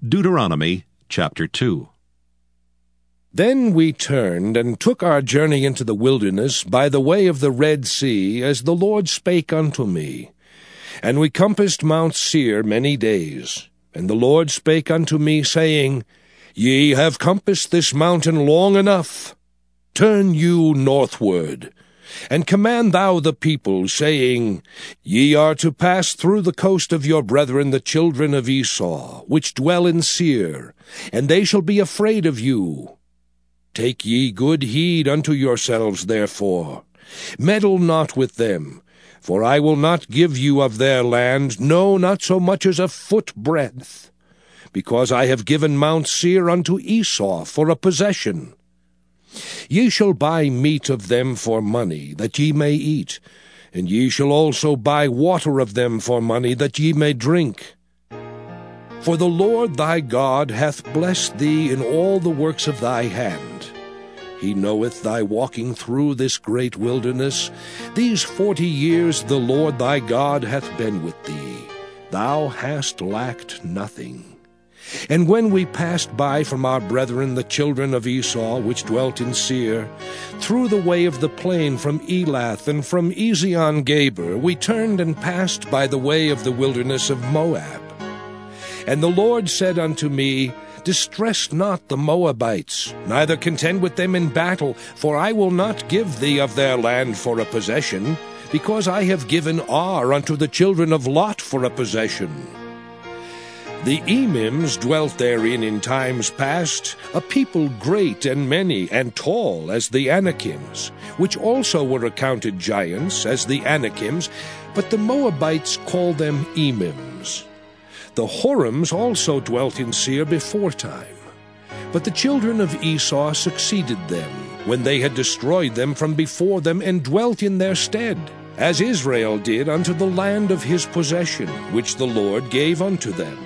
Deuteronomy chapter 2. Then we turned and took our journey into the wilderness by the way of the Red Sea, as the Lord spake unto me. And we compassed Mount Seir many days. And the Lord spake unto me, saying, Ye have compassed this mountain long enough. Turn you northward, and command thou the people, saying, Ye are to pass through the coast of your brethren the children of Esau, which dwell in Seir, and they shall be afraid of you. Take ye good heed unto yourselves, therefore. Meddle not with them, for I will not give you of their land, no, not so much as a foot breadth, because I have given Mount Seir unto Esau for a possession. Ye shall buy meat of them for money, that ye may eat, and ye shall also buy water of them for money, that ye may drink. For the Lord thy God hath blessed thee in all the works of thy hand. He knoweth thy walking through this great wilderness. These 40 years the Lord thy God hath been with thee. Thou hast lacked nothing. And when we passed by from our brethren the children of Esau, which dwelt in Seir, through the way of the plain from Elath and from Ezion-Geber, we turned and passed by the way of the wilderness of Moab. And the Lord said unto me, Distress not the Moabites, neither contend with them in battle, for I will not give thee of their land for a possession, because I have given Ar unto the children of Lot for a possession. The Emims dwelt therein in times past, a people great and many and tall as the Anakims, which also were accounted giants as the Anakims, but the Moabites called them Emims. The Horims also dwelt in Seir beforetime, but the children of Esau succeeded them, when they had destroyed them from before them, and dwelt in their stead, as Israel did unto the land of his possession, which the Lord gave unto them.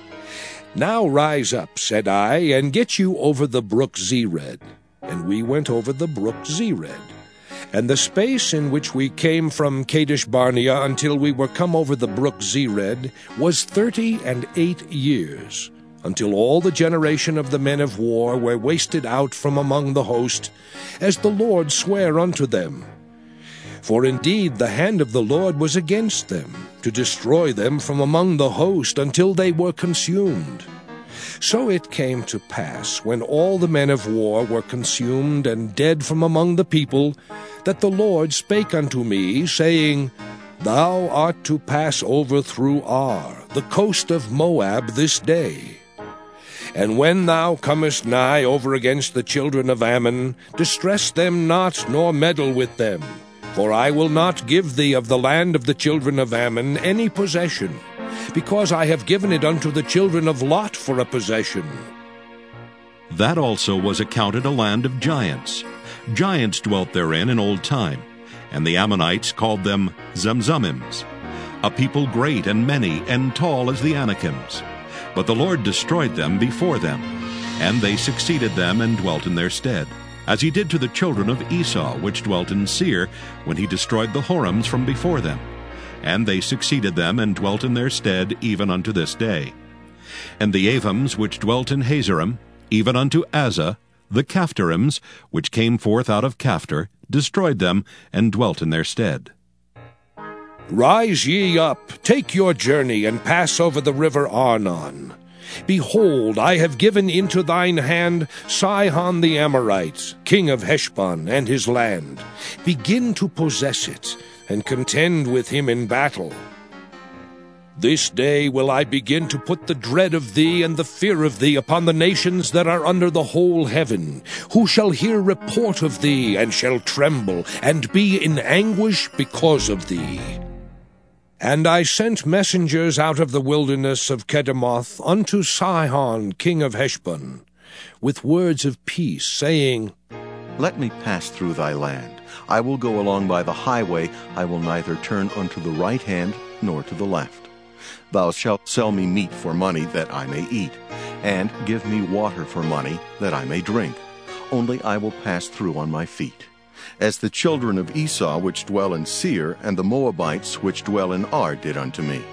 Now rise up, said I, and get you over the brook Zered. And we went over the brook Zered. And the space in which we came from Kadesh-barnea until we were come over the brook Zered was 38 years, until all the generation of the men of war were wasted out from among the host, as the Lord sware unto them. For indeed the hand of the Lord was against them, to destroy them from among the host until they were consumed. So it came to pass, when all the men of war were consumed and dead from among the people, that the Lord spake unto me, saying, Thou art to pass over through Ar, the coast of Moab, this day. And when thou comest nigh over against the children of Ammon, distress them not, nor meddle with them. For I will not give thee of the land of the children of Ammon any possession, because I have given it unto the children of Lot for a possession. That also was accounted a land of giants. Giants dwelt therein in old time, and the Ammonites called them Zamzummims, a people great and many and tall as the Anakims. But the Lord destroyed them before them, and they succeeded them and dwelt in their stead, as he did to the children of Esau, which dwelt in Seir, when he destroyed the Horims from before them. And they succeeded them, and dwelt in their stead, even unto this day. And the Avims, which dwelt in Hazerim, even unto Azza, the Caphtorims, which came forth out of Caphtor, destroyed them, and dwelt in their stead. Rise ye up, take your journey, and pass over the river Arnon. Behold, I have given into thine hand Sihon the Amorite, king of Heshbon, and his land. Begin to possess it, and contend with him in battle. This day will I begin to put the dread of thee and the fear of thee upon the nations that are under the whole heaven, who shall hear report of thee, and shall tremble, and be in anguish because of thee. And I sent messengers out of the wilderness of Kedemoth unto Sihon king of Heshbon, with words of peace, saying, Let me pass through thy land. I will go along by the highway. I will neither turn unto the right hand nor to the left. Thou shalt sell me meat for money, that I may eat, and give me water for money, that I may drink. Only I will pass through on my feet. as the children of Esau which dwell in Seir, and the Moabites which dwell in Ar did unto me.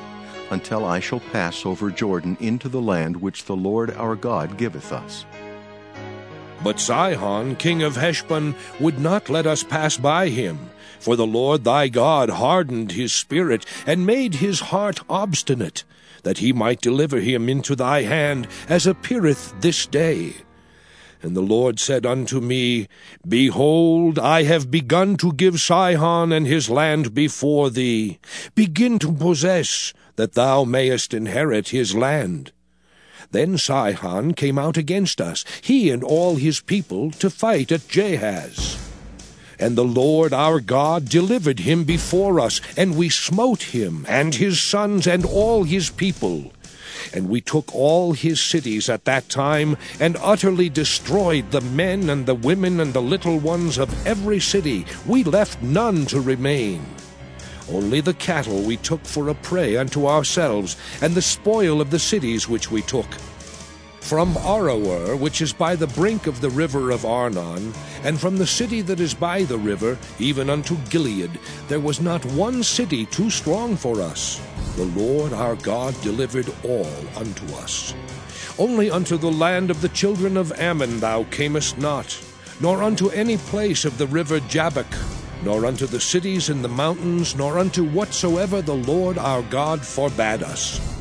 until I shall pass over Jordan into the land which the Lord our God giveth us. But Sihon, king of Heshbon, would not let us pass by him, for the Lord thy God hardened his spirit, and made his heart obstinate, that he might deliver him into thy hand, as appeareth this day. And the Lord said unto me, Behold, I have begun to give Sihon and his land before thee. Begin to possess, that thou mayest inherit his land. Then Sihon came out against us, he and all his people, to fight at Jahaz. And the Lord our God delivered him before us, and we smote him, and his sons, and all his people. And we took all his cities at that time, and utterly destroyed the men and the women and the little ones of every city. We left none to remain. Only the cattle we took for a prey unto ourselves, and the spoil of the cities which we took. From Aroer, which is by the brink of the river of Arnon, and from the city that is by the river, even unto Gilead, there was not one city too strong for us. The Lord our God delivered all unto us. Only unto the land of the children of Ammon thou camest not, nor unto any place of the river Jabbok, nor unto the cities in the mountains, nor unto whatsoever the Lord our God forbade us.